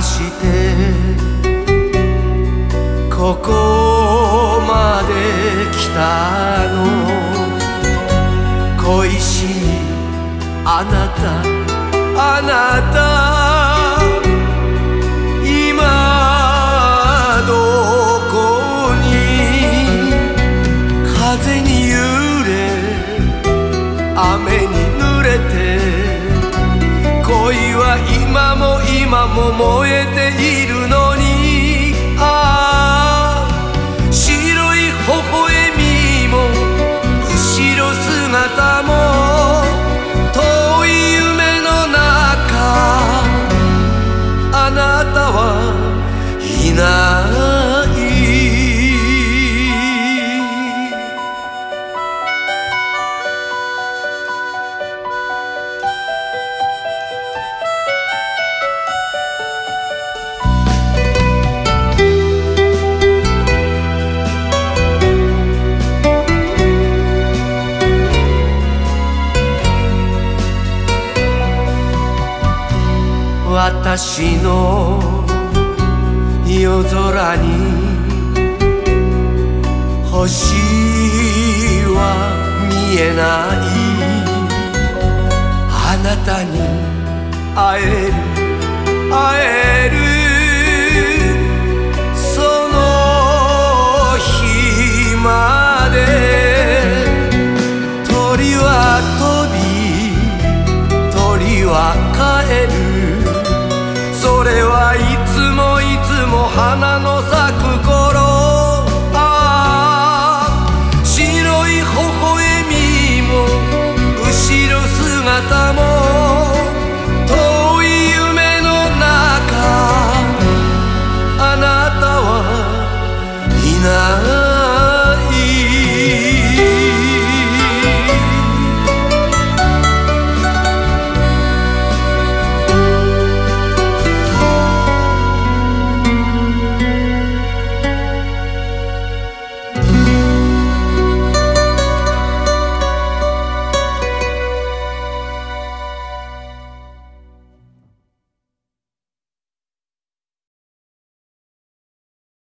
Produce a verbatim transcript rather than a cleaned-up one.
してここまで来たの恋しいあなたあなた今どこに風に揺れ雨に濡れて恋は今も今も燃えているのにああ白い微笑みも後ろ姿も遠い夢の中あなたはいない私の夜空に星は見えないあなたに会える会えるその日まで鳥は飛び鳥は帰るそれはいつもいつも花の